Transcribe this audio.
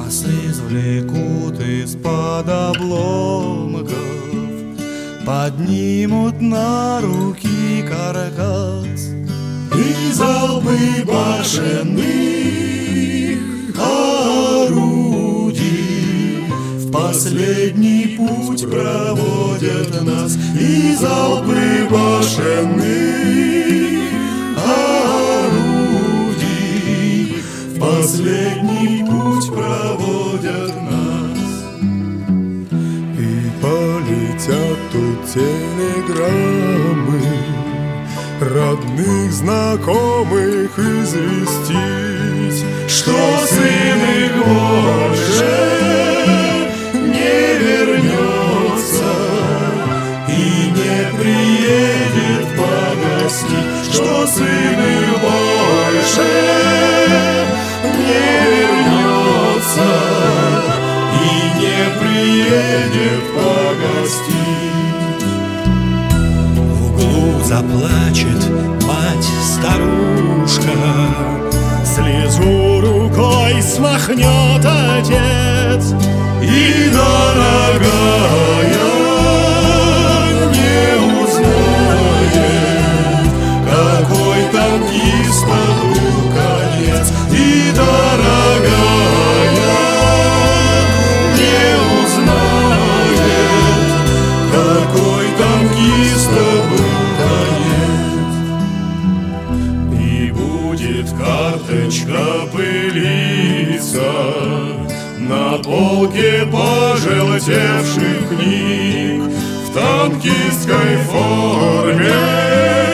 Нас извлекут из-под обломков, поднимут на руки каркас, и залпы башенных орудий в последний путь проводят нас, и залпы башенных орудий в последний путь проводят нас. И полетят тут телеграммы родных, знакомых известить, что сын их больше не вернется и не приедет погостить, что сын их больше не вернется и не приедет погостить. В углу заплачет мать-старушка, слезу рукой смахнет отец, и дорогая не узнает, какой танкиста был конец, и дорогая не узнает, какой танкиста был конец. И будет карточка пылиться на полке пожелтевших книг в танкистской форме.